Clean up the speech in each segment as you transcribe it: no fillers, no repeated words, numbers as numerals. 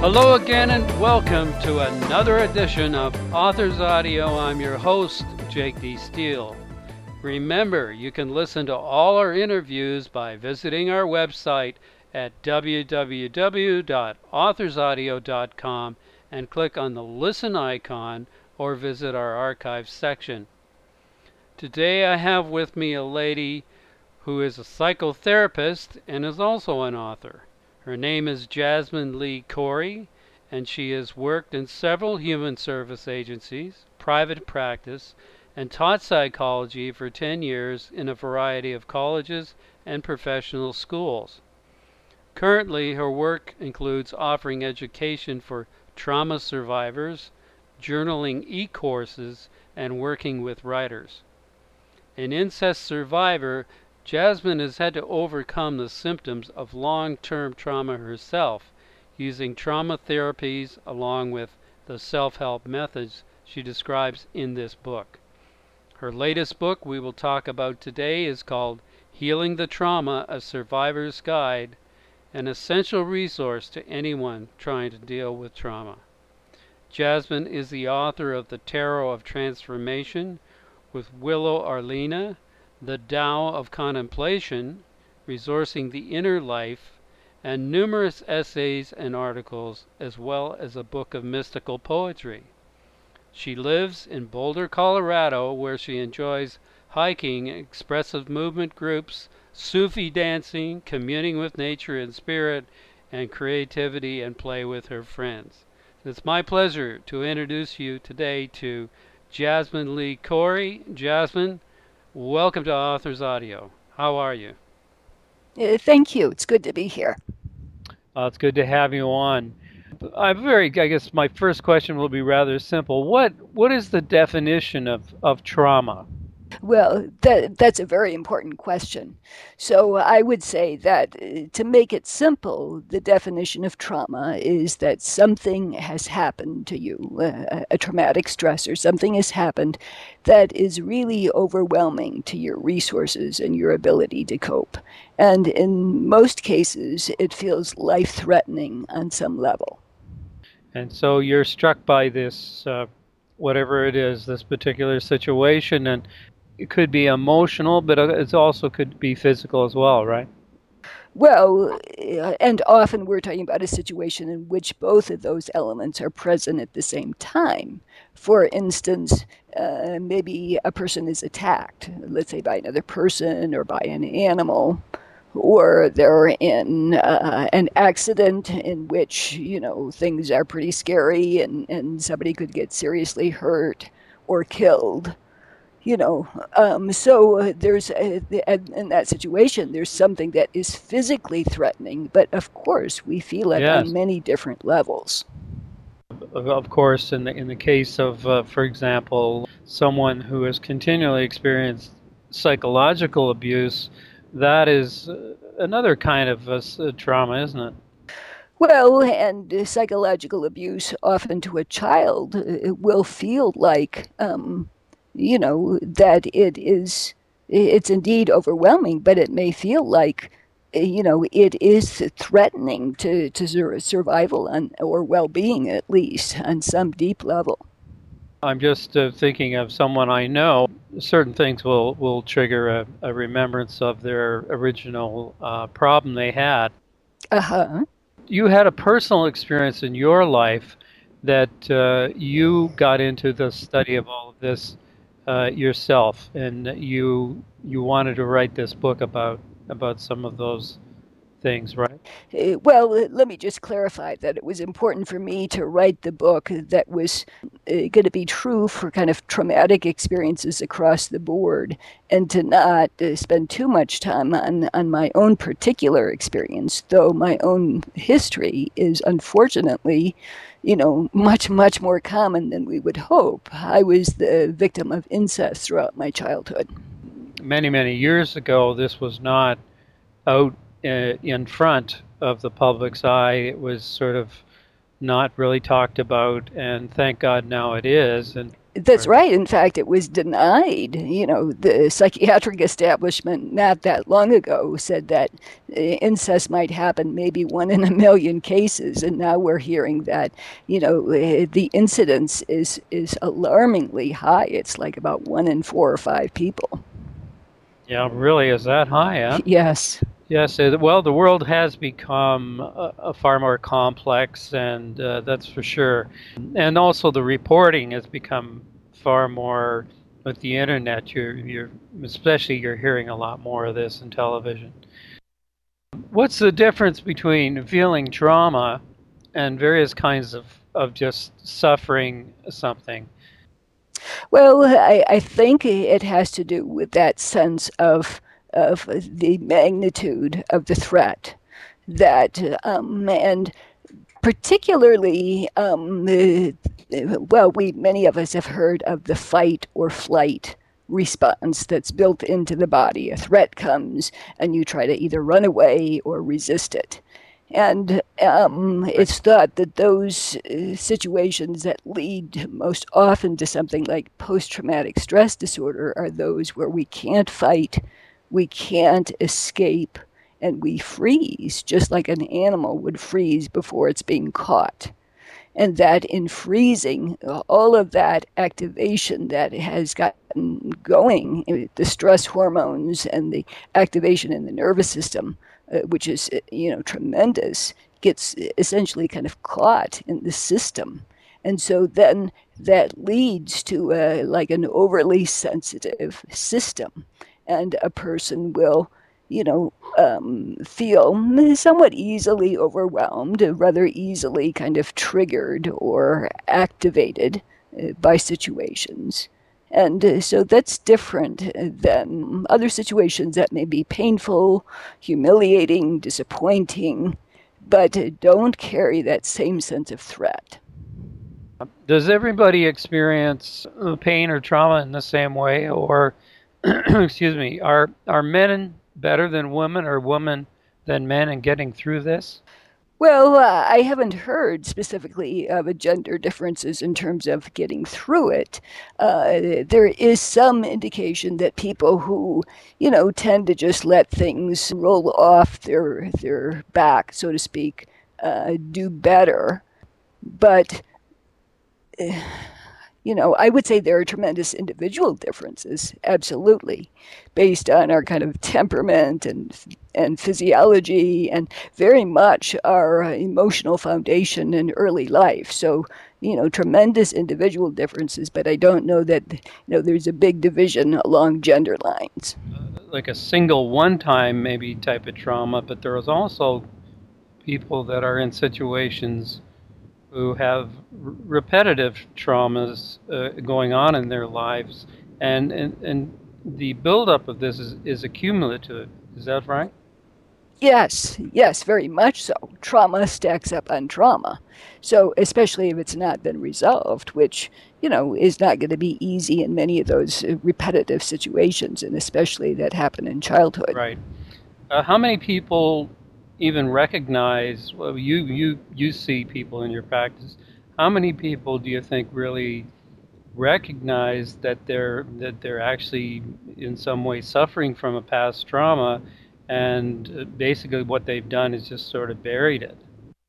Hello again and welcome to another edition of Authors Audio. I'm your host, Jake D. Steele. Remember, you can listen to all our interviews by visiting our website at www.authorsaudio.com and click on the listen icon or visit our archives section. Today I have with me a lady who is a psychotherapist and is also an author. Her name is Jasmine Lee Corey, and she has worked in several human service agencies, private practice, and taught psychology for 10 years in a variety of colleges and professional schools. Currently, her work includes offering education for trauma survivors, journaling e-courses, and working with writers. An incest survivor, Jasmine has had to overcome the symptoms of long-term trauma herself, using trauma therapies along with the self-help methods she describes in this book. Her latest book we will talk about today is called Healing the Trauma, A Survivor's Guide, an essential resource to anyone trying to deal with trauma. Jasmine is the author of The Tarot of Transformation with Willow Arlena, The Tao of Contemplation, Resourcing the Inner Life, and numerous essays and articles, as well as a book of mystical poetry. She lives in Boulder, Colorado, where she enjoys hiking, expressive movement groups, Sufi dancing, communing with nature and spirit, and creativity and play with her friends. It's my pleasure to introduce you today to Jasmine Lee Corey. Jasmine, welcome to Authors Audio. How are you? Thank you. It's good to be here. It's good to have you on. I guess my first question will be rather simple. What is the definition of trauma? Well, that's a very important question. So I would say that to make it simple, the definition of trauma is that something has happened to you, a traumatic stress or something has happened that is really overwhelming to your resources and your ability to cope. And in most cases, it feels life-threatening on some level. And so you're struck by this, whatever it is, this particular situation, and it could be emotional, but it also could be physical as well, right? Well, and often we're talking about a situation in which both of those elements are present at the same time. For instance, maybe a person is attacked, let's say by another person or by an animal, or they're in an accident in which, things are pretty scary and somebody could get seriously hurt or killed. So there's in that situation, there's something that is physically threatening, but of course we feel it Yes. on many different levels. Of course, in the case of, for example, someone who has continually experienced psychological abuse, that is another kind of trauma, isn't it? Well, and psychological abuse often to a child will feel like, that it's indeed overwhelming, but it may feel like, it is threatening to survival or well-being, at least on some deep level. I'm just thinking of someone I know. Certain things will trigger a remembrance of their original problem they had. Uh-huh. You had a personal experience in your life that you got into the study of all of this yourself, and you wanted to write this book about some of those things, right? Well, let me just clarify that it was important for me to write the book that was going to be true for kind of traumatic experiences across the board and to not spend too much time on my own particular experience, though my own history is unfortunately, much, much more common than we would hope. I was the victim of incest throughout my childhood. Many, many years ago, this was not out in front of the public's eye. It was sort of not really talked about, and thank God now it is. And That's right. In fact, it was denied. The psychiatric establishment not that long ago said that incest might happen maybe 1 in 1 million cases, and now we're hearing that the incidence is alarmingly high. It's like about 1 in 4 or 5 people. Yeah, really, is that high, huh? Yes. Yes, well, the world has become a far more complex, and that's for sure. And also, the reporting has become far more with the internet. Especially you're hearing a lot more of this in television. What's the difference between feeling trauma and various kinds of just suffering something? Well, I think it has to do with that sense of the magnitude of the threat that and particularly well, we many of us have heard of the fight or flight response that's built into the body. A threat comes and you try to either run away or resist it. And it's thought that those situations that lead most often to something like post traumatic stress disorder are those where we can't fight, we can't escape, and we freeze, just like an animal would freeze before it's being caught. And that in freezing, all of that activation that has gotten going, the stress hormones and the activation in the nervous system, which is tremendous, gets essentially kind of caught in the system. And so then that leads to like an overly sensitive system, and a person will feel somewhat easily overwhelmed, rather easily kind of triggered or activated by situations. And so that's different than other situations that may be painful, humiliating, disappointing, but don't carry that same sense of threat. Does everybody experience pain or trauma in the same way, or excuse me, are men better than women or women than men in getting through this? Well, I haven't heard specifically of a gender differences in terms of getting through it. There is some indication that people who, tend to just let things roll off their back, so to speak, do better. But I would say there are tremendous individual differences, absolutely, based on our kind of temperament and physiology, and very much our emotional foundation in early life. So, tremendous individual differences, but I don't know that there's a big division along gender lines. Like a single one-time maybe type of trauma, but there is also people that are in situations who have repetitive traumas going on in their lives, and the buildup of this is accumulative. Is that right? Yes, very much so. Trauma stacks up on trauma. So, especially if it's not been resolved, which, is not going to be easy in many of those repetitive situations, and especially that happen in childhood. Right. How many people even recognize? Well, you see people in your practice. How many people do you think really recognize that they're actually in some way suffering from a past trauma, and basically what they've done is just sort of buried it?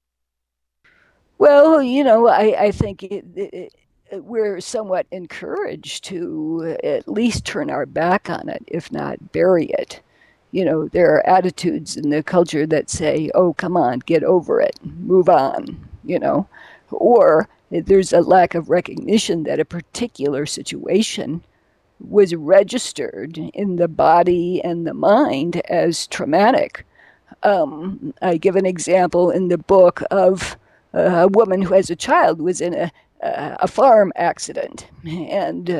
Well, I think we're somewhat encouraged to at least turn our back on it, if not bury it. There are attitudes in the culture that say, oh, come on, get over it, move on, or there's a lack of recognition that a particular situation was registered in the body and the mind as traumatic. I give an example in the book of a woman who, as a child, was in a farm accident. And,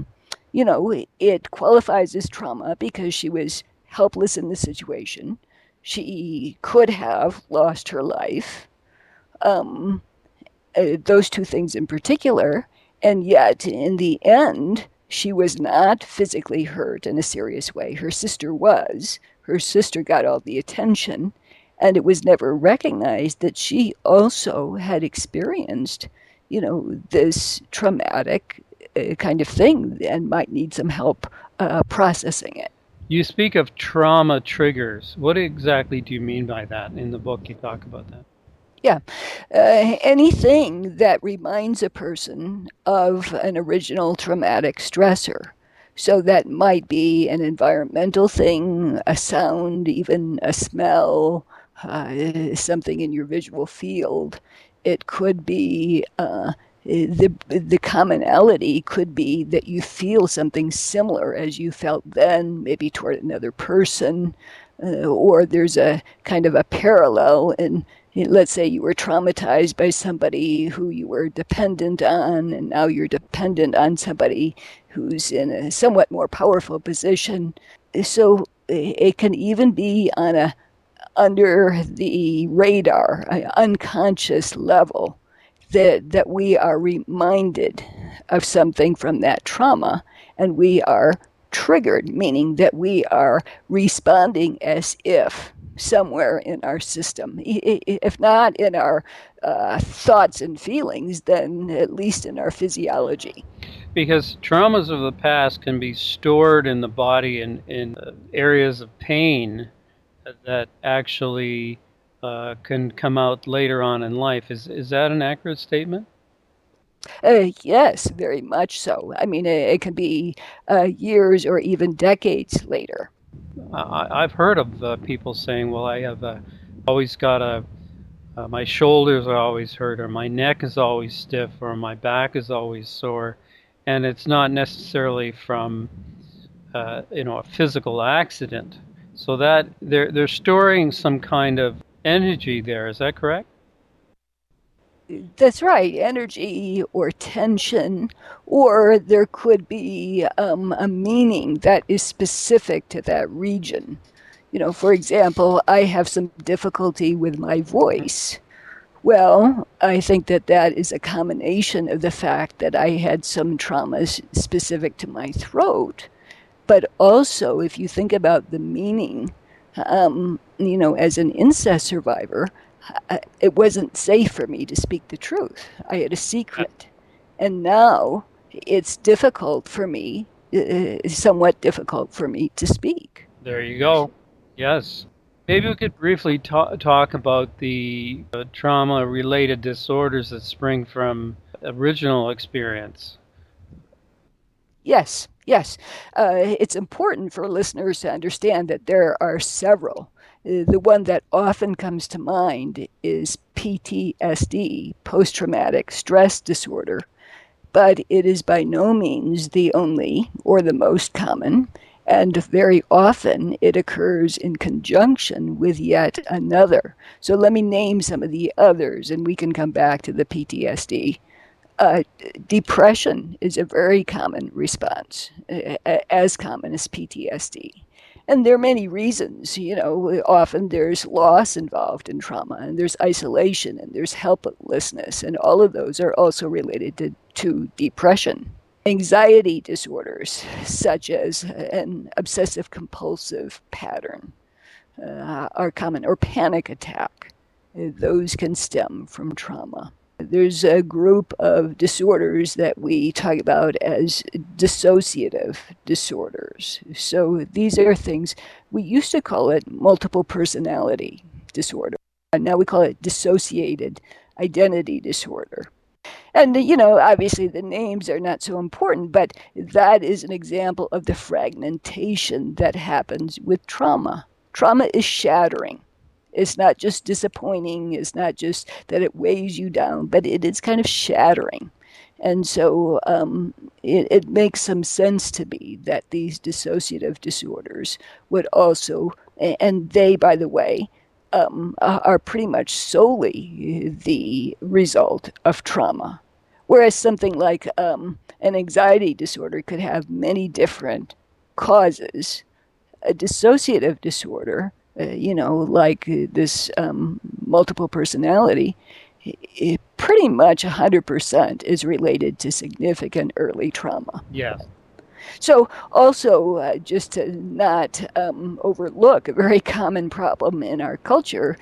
it qualifies as trauma because she was helpless in the situation. She could have lost her life. Those two things in particular. And yet, in the end, she was not physically hurt in a serious way. Her sister was. Her sister got all the attention, and it was never recognized that she also had experienced, this traumatic kind of thing and might need some help processing it. You speak of trauma triggers. What exactly do you mean by that? In the book, you talk about that. Yeah. Anything that reminds a person of an original traumatic stressor. So that might be an environmental thing, a sound, even a smell, something in your visual field. It could be the commonality could be that you feel something similar as you felt then, maybe toward another person, or there's a kind of a parallel in, let's say you were traumatized by somebody who you were dependent on, and now you're dependent on somebody who's in a somewhat more powerful position. So it can even be on a under the radar, unconscious level, that we are reminded of something from that trauma, and we are triggered, meaning that we are responding as if somewhere in our system, if not in our thoughts and feelings, then at least in our physiology. Because traumas of the past can be stored in the body in areas of pain that actually can come out later on in life. Is that an accurate statement? Yes, very much so. I mean, it can be years or even decades later. I've heard of people saying, "Well, I have always got my shoulders are always hurt, or my neck is always stiff, or my back is always sore," and it's not necessarily from a physical accident. So that they're storing some kind of energy there. Is that correct? That's right, energy or tension, or there could be a meaning that is specific to that region. For example, I have some difficulty with my voice. Well, I think that is a combination of the fact that I had some traumas specific to my throat, but also if you think about the meaning, as an incest survivor, it wasn't safe for me to speak the truth. I had a secret. And now it's difficult for me, somewhat difficult for me to speak. There you go. Yes. Maybe we could briefly talk about the trauma-related disorders that spring from original experience. Yes, yes. It's important for listeners to understand that there are several. The one that often comes to mind is PTSD, post traumatic stress disorder, but it is by no means the only or the most common, and very often it occurs in conjunction with yet another. So let me name some of the others, and we can come back to the PTSD. Depression is a very common response, as common as PTSD. And there are many reasons. Often there's loss involved in trauma, and there's isolation, and there's helplessness, and all of those are also related to depression. Anxiety disorders, such as an obsessive compulsive pattern, are common, or panic attack. Those can stem from trauma. There's a group of disorders that we talk about as dissociative disorders. So these are things, we used to call it multiple personality disorder. And now we call it dissociated identity disorder. And, obviously the names are not so important, but that is an example of the fragmentation that happens with trauma. Trauma is shattering. It's not just disappointing. It's not just that it weighs you down, but it is kind of shattering. And so it makes some sense to me that these dissociative disorders would also, and they, by the way, are pretty much solely the result of trauma. Whereas something like an anxiety disorder could have many different causes. A dissociative disorder, like this multiple personality, it pretty much 100% is related to significant early trauma. Yes. So also, just to not overlook a very common problem in our culture,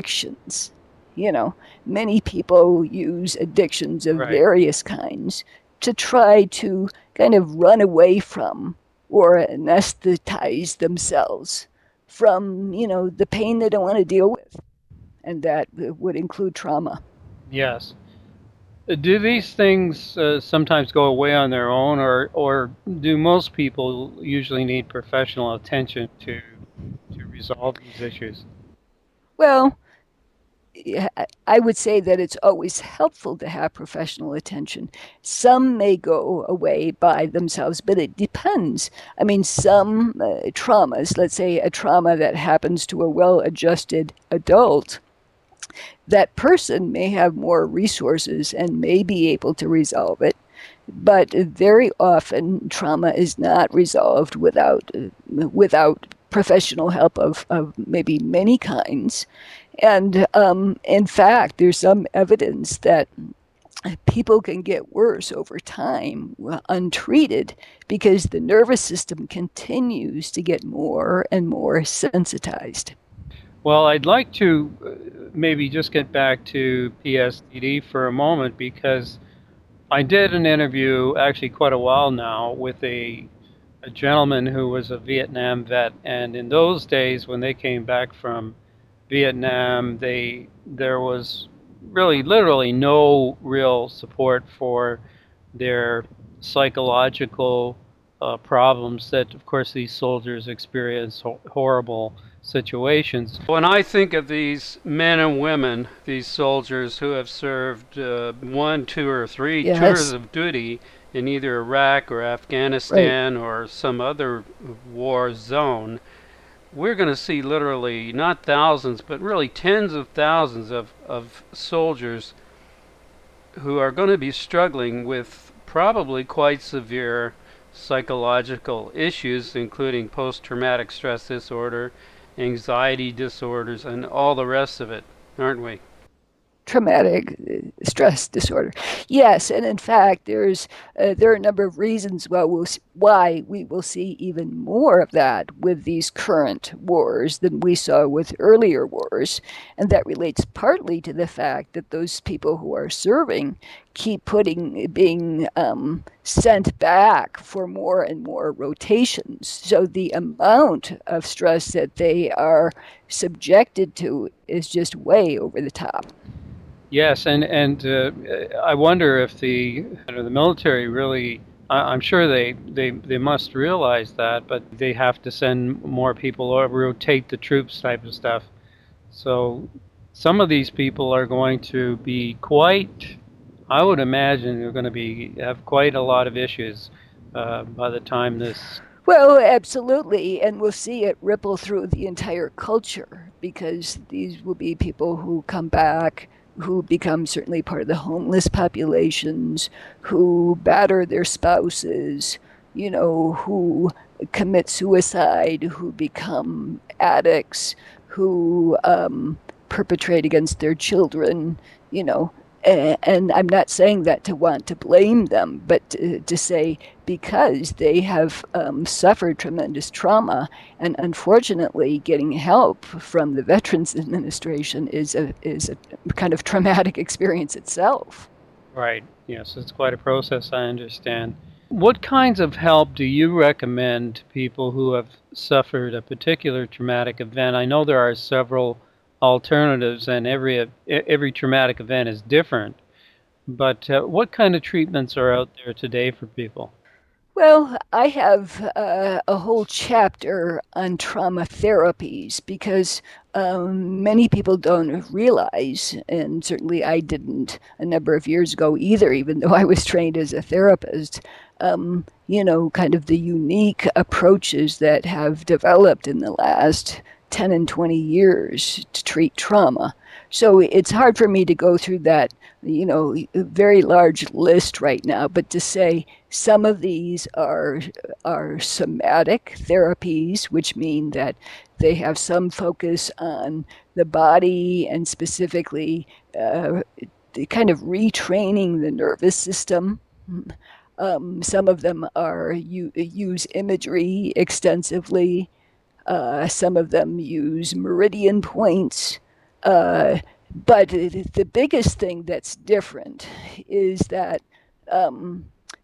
addictions. Many people use addictions of Right. various kinds to try to kind of run away from or anesthetize themselves from, the pain they don't want to deal with. And that would include trauma. Yes. Do these things sometimes go away on their own, or do most people usually need professional attention to resolve these issues? Well, I would say that it's always helpful to have professional attention. Some may go away by themselves, but it depends. I mean, some traumas, let's say a trauma that happens to a well adjusted adult, that person may have more resources and may be able to resolve it. But very often, trauma is not resolved without professional help of maybe many kinds. And in fact, there's some evidence that people can get worse over time untreated because the nervous system continues to get more and more sensitized. Well, I'd like to maybe just get back to PSTD for a moment because I did an interview actually quite a while now with a gentleman who was a Vietnam vet, and in those days when they came back from Vietnam, there was really literally no real support for their psychological problems that, of course, these soldiers experience horrible situations. When I think of these men and women, these soldiers who have served one, two, or three tours Yes, of duty in either Iraq or right. Afghanistan or some other war zone, we're going to see literally not thousands, but really tens of thousands of soldiers who are going to be struggling with probably quite severe psychological issues, including post traumatic stress disorder, anxiety disorders, and all the rest of it, aren't we? Traumatic stress disorder. Yes, and in fact, there are a number of reasons why we will see even more of that with these current wars than we saw with earlier wars, and that relates partly to the fact that those people who are serving keep being sent back for more and more rotations. So the amount of stress that they are subjected to is just way over the top. Yes, and I wonder if the military really. I'm sure they must realize that, but they have to send more people or rotate the troops type of stuff. So some of these people are going to be quite. I would imagine they're going to be have quite a lot of issues by the time this. Well, absolutely. And we'll see it ripple through the entire culture because these will be people who come back, who become certainly part of the homeless populations, who batter their spouses, who commit suicide, who become addicts, who perpetrate against their children, you know. And I'm not saying that to want to blame them, but to say because they have suffered tremendous trauma, and unfortunately, getting help from the Veterans Administration is a kind of traumatic experience itself. Right. Yes, it's quite a process. I understand. What kinds of help do you recommend to people who have suffered a particular traumatic event? I know there are several alternatives, and every traumatic event is different. But what kind of treatments are out there today for people? Well, I have a whole chapter on trauma therapies because many people don't realize, and certainly I didn't a number of years ago either, even though I was trained as a therapist, kind of the unique approaches that have developed in the last 10 and 20 years to treat trauma. So it's hard for me to go through that, very large list right now, but to say some of these are somatic therapies, which mean that they have some focus on the body and specifically the kind of retraining the nervous system. Some of them use imagery extensively. Some of them use meridian points. But the biggest thing that's different is that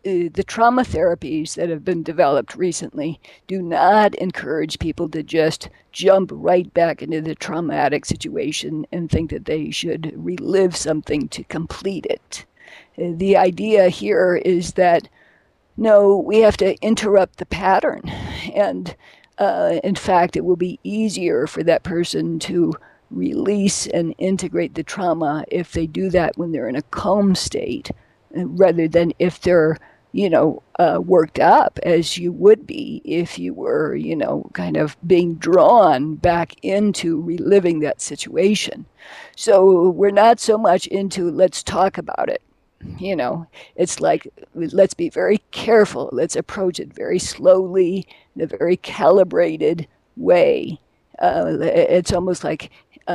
the trauma therapies that have been developed recently do not encourage people to just jump right back into the traumatic situation and think that they should relive something to complete it. The idea here is that no, we have to interrupt the pattern. And in fact, it will be easier for that person to release and integrate the trauma if they do that when they're in a calm state rather than if they're worked up as you would be if you were, kind of being drawn back into reliving that situation. So we're not so much into let's talk about it. It's like, let's be very careful. Let's approach it very slowly, in a very calibrated way. It's almost like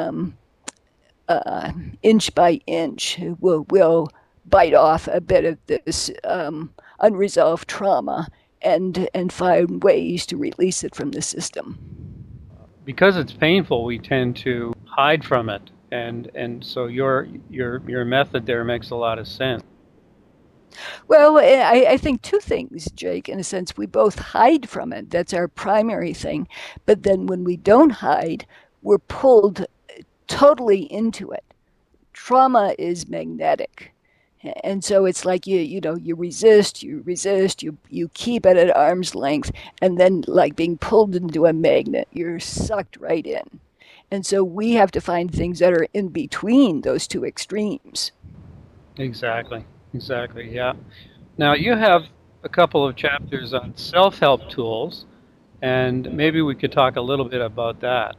inch by inch, we'll bite off a bit of this unresolved trauma and find ways to release it from the system. Because it's painful, we tend to hide from it. And so your method there makes a lot of sense. Well, I think two things, Jake. In a sense, we both hide from it. That's our primary thing. But then when we don't hide, we're pulled totally into it. Trauma is magnetic. And so it's like you resist, you keep it at arm's length, and then like being pulled into a magnet, you're sucked right in. And so we have to find things that are in between those two extremes. Exactly, yeah. Now, you have a couple of chapters on self-help tools, and maybe we could talk a little bit about that.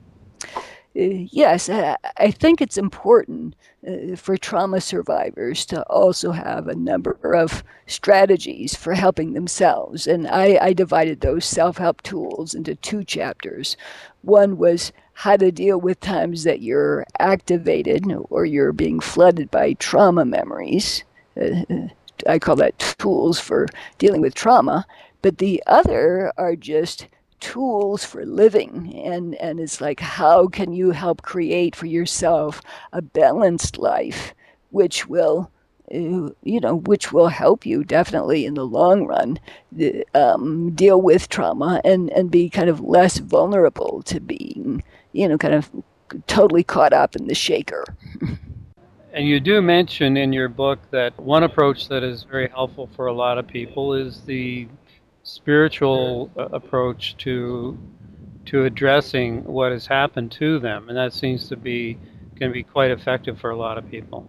Yes, I think it's important for trauma survivors to also have a number of strategies for helping themselves. And I divided those self-help tools into two chapters. One was how to deal with times that you're activated or you're being flooded by trauma memories. I call that tools for dealing with trauma. But the other are just tools for living, and it's like, how can you help create for yourself a balanced life which will which will help you definitely in the long run deal with trauma and be kind of less vulnerable to being kind of totally caught up in the shaker. And you do mention in your book that one approach that is very helpful for a lot of people is the spiritual approach to addressing what has happened to them, and that seems to be can be quite effective for a lot of people.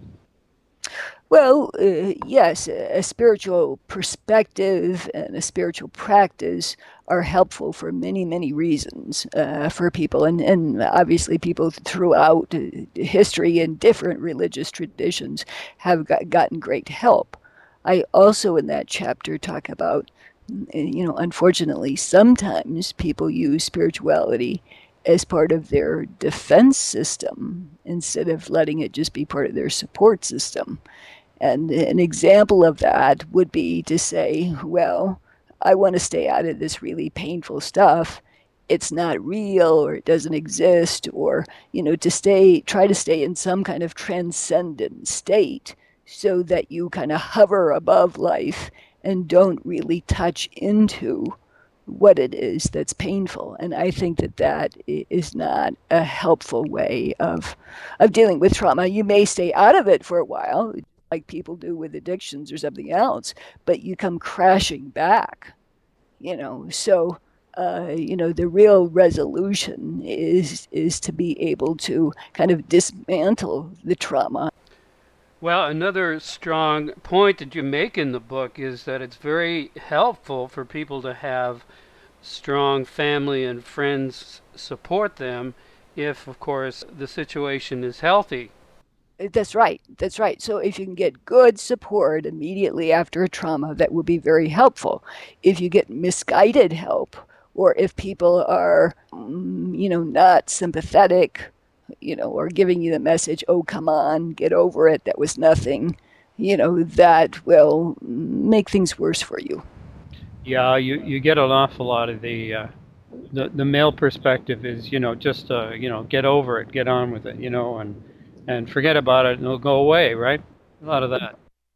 Well, yes, a spiritual perspective and a spiritual practice are helpful for many, many reasons for people, and obviously people throughout history and different religious traditions have gotten great help. I also in that chapter talk about unfortunately, sometimes people use spirituality as part of their defense system instead of letting it just be part of their support system. And an example of that would be to say, well, I want to stay out of this really painful stuff. It's not real or it doesn't exist, or, try to stay in some kind of transcendent state so that you kind of hover above life and don't really touch into what it is that's painful. And I think that is not a helpful way of dealing with trauma. You may stay out of it for a while, like people do with addictions or something else, but you come crashing back. So the real resolution is to be able to kind of dismantle the trauma. Well, another strong point that you make in the book is that it's very helpful for people to have strong family and friends support them if, of course, the situation is healthy. That's right. That's right. So if you can get good support immediately after a trauma, that will be very helpful. If you get misguided help, or if people are, not sympathetic, or giving you the message, oh, come on, get over it, that was nothing, that will make things worse for you. Yeah, you get an awful lot of the male perspective is, just, get over it, get on with it, and forget about it and it'll go away, right? A lot of that.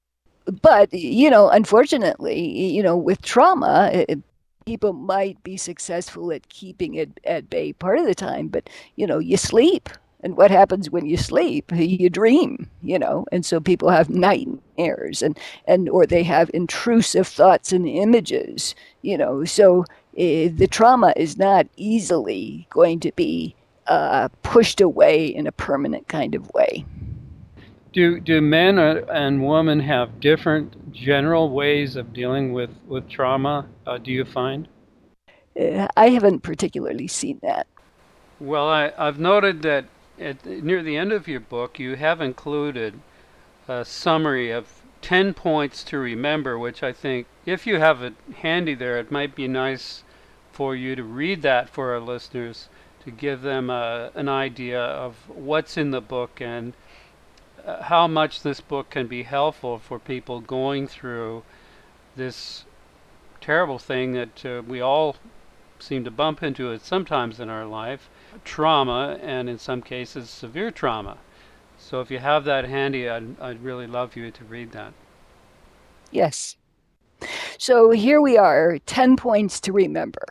But, unfortunately, with trauma, people might be successful at keeping it at bay part of the time, but, you sleep. And what happens when you sleep? You dream, and so people have nightmares and or they have intrusive thoughts and images, so the trauma is not easily going to be pushed away in a permanent kind of way. Do men and women have different general ways of dealing with trauma, do you find? I haven't particularly seen that. Well, I've noted that near the end of your book, you have included a summary of 10 points to remember, which I think, if you have it handy there, it might be nice for you to read that for our listeners to give them an idea of what's in the book and how much this book can be helpful for people going through this terrible thing that we all seem to bump into it sometimes in our life, trauma, and in some cases severe trauma. So if you have that handy, I'd really love you to read that. Yes. So here we are, 10 points to remember.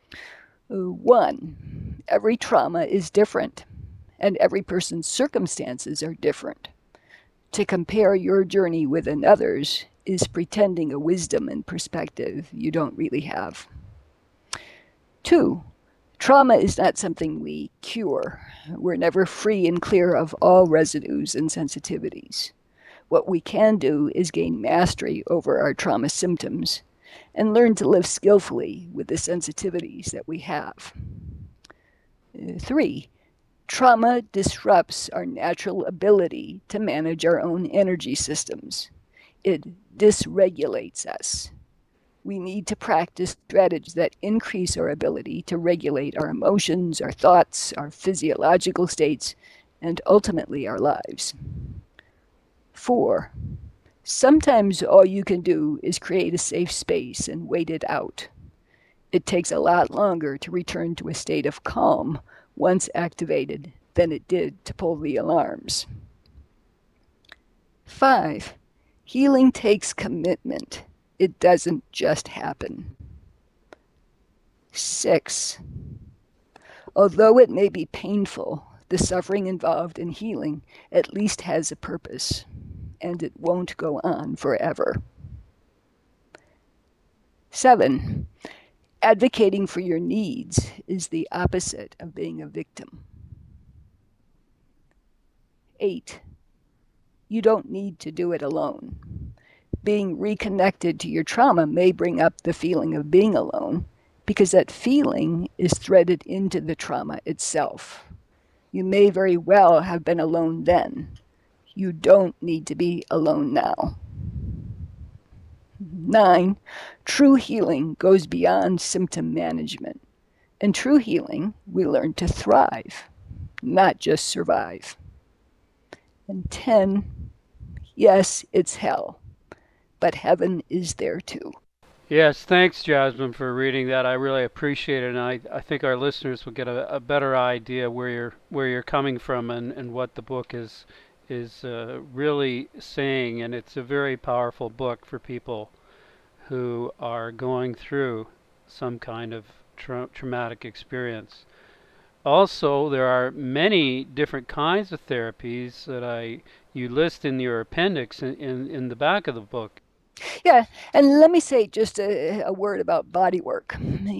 One, every trauma is different, and every person's circumstances are different. To compare your journey with another's is pretending a wisdom and perspective you don't really have. Two, trauma is not something we cure. We're never free and clear of all residues and sensitivities. What we can do is gain mastery over our trauma symptoms and learn to live skillfully with the sensitivities that we have. Three, trauma disrupts our natural ability to manage our own energy systems. It dysregulates us. We need to practice strategies that increase our ability to regulate our emotions, our thoughts, our physiological states, and ultimately our lives. 4. Sometimes all you can do is create a safe space and wait it out. It takes a lot longer to return to a state of calm once activated than it did to pull the alarms. 5. Healing takes commitment. It doesn't just happen. 6. Although it may be painful, the suffering involved in healing at least has a purpose, and it won't go on forever. 7. Advocating for your needs is the opposite of being a victim. 8. You don't need to do it alone. Being reconnected to your trauma may bring up the feeling of being alone because that feeling is threaded into the trauma itself. You may very well have been alone then. You don't need to be alone now. 9. True healing goes beyond symptom management. In true healing, we learn to thrive, not just survive. And 10. Yes, it's hell, but heaven is there too. Yes, thanks, Jasmine, for reading that. I really appreciate it, and I think our listeners will get a better idea where you're coming from and what the book is really saying. And it's a very powerful book for people who are going through some kind of traumatic experience. Also, there are many different kinds of therapies that you list in your appendix in the back of the book. Yeah, and let me say just a word about body work.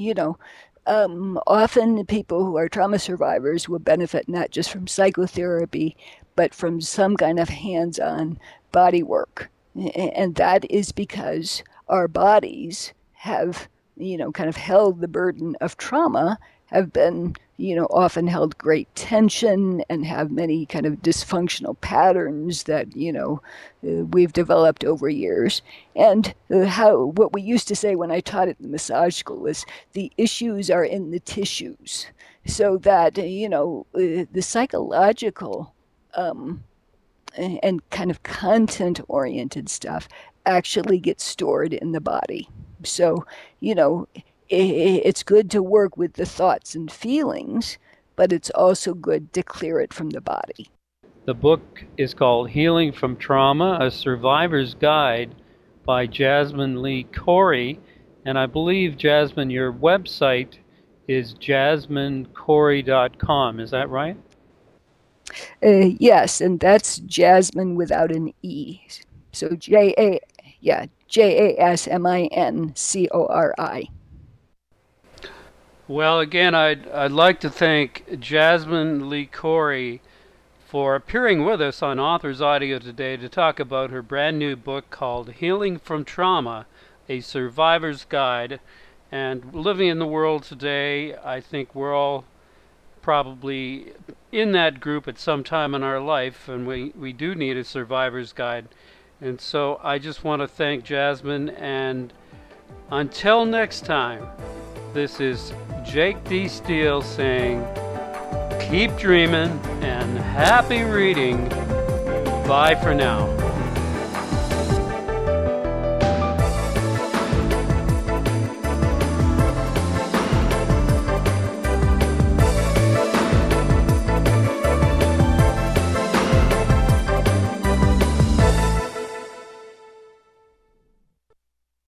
Often people who are trauma survivors will benefit not just from psychotherapy, but from some kind of hands on body work. And that is because our bodies have, kind of held the burden of trauma, have been, often held great tension and have many kind of dysfunctional patterns that, we've developed over years. And what we used to say when I taught at the massage school is the issues are in the tissues. So that, the psychological and kind of content oriented stuff actually gets stored in the body. So, it's good to work with the thoughts and feelings, but it's also good to clear it from the body. The book is called Healing from Trauma, A Survivor's Guide by Jasmine Lee Corey. And I believe, Jasmine, your website is jasminecorey.com. Is that right? Yes, and that's Jasmine without an E. So JASMINCORI. Well, again, I'd like to thank Jasmine Lee Corey for appearing with us on Authors Audio today to talk about her brand new book called Healing from Trauma, A Survivor's Guide. And living in the world today, I think we're all probably in that group at some time in our life, and we do need a survivor's guide. And so I just want to thank Jasmine, and until next time, this is Jake D. Steele saying, keep dreaming and happy reading. Bye for now.